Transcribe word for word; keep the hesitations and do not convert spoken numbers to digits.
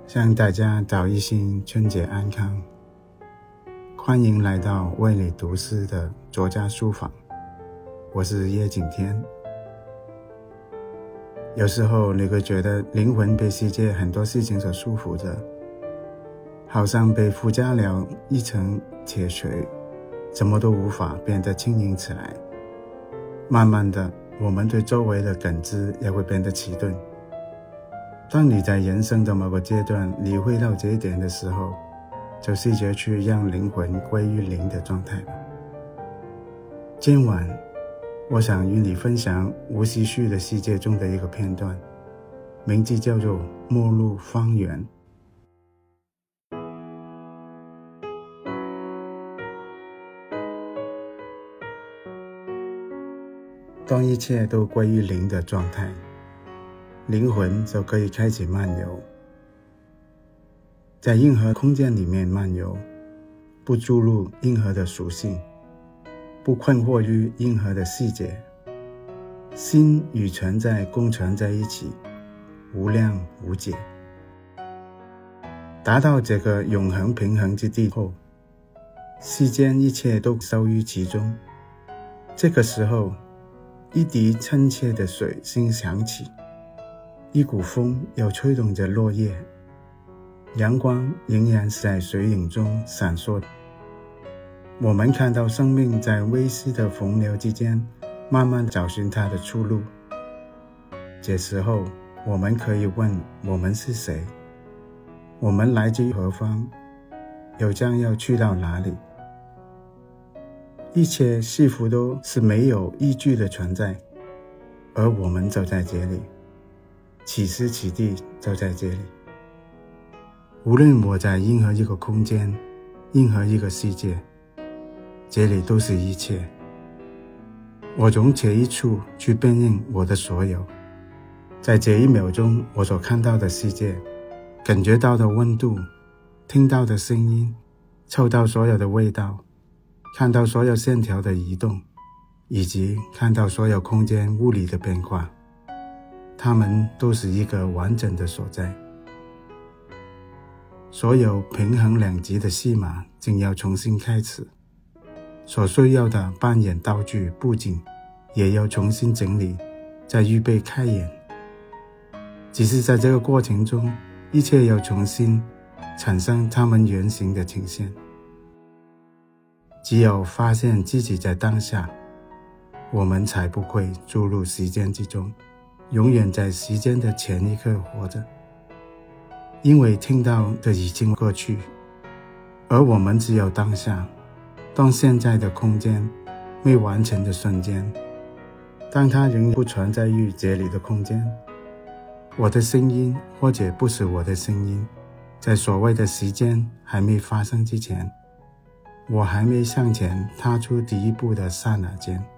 向大家早一星春节安康，欢迎来到为你读诗的作家书房，我是叶景天。有时候你会觉得灵魂被世界很多事情所束缚着，好像被附加了一层铁锤，怎么都无法变得轻盈起来。慢慢的，我们对周围的感知也会变得迟钝。当你在人生的某个阶段理会到这一点的时候，就试着去让灵魂归于零的状态吧。今晚我想与你分享无思绪的世界中的一个片段，名字叫做末路方圆。当一切都归于零的状态，灵魂就可以开始漫游，在任何空间里面漫游，不注入任何的属性，不困惑于任何的细节，心与存在共存在一起，无量无解。达到这个永恒平衡之地后，世间一切都收于其中。这个时候，一滴亲切的水声响起，一股风又吹动着落叶，阳光仍然是在水影中闪烁。我们看到生命在微细的洪流之间慢慢找寻它的出路。这时候我们可以问，我们是谁？我们来自于何方？又将要去到哪里？一切似乎都是没有依据的存在，而我们就在这里，此时此地就在这里。无论我在任何一个空间，任何一个世界，这里都是一切。我从这一处去辨认我的所有，在这一秒钟我所看到的世界，感觉到的温度，听到的声音，嗅到所有的味道，看到所有线条的移动，以及看到所有空间物理的变化，它们都是一个完整的所在。所有平衡两极的戏码正要重新开始，所需要的扮演道具布景也要重新整理，再预备开演。只是在这个过程中，一切要重新产生它们原型的呈现。只有发现自己在当下，我们才不会注入时间之中，永远在时间的前一刻活着。因为听到的已经过去，而我们只有当下。当现在的空间未完成的瞬间，当它仍不存在于这里的空间，我的声音或者不是我的声音，在所谓的时间还没发生之前，我还没向前踏出第一步的刹那间，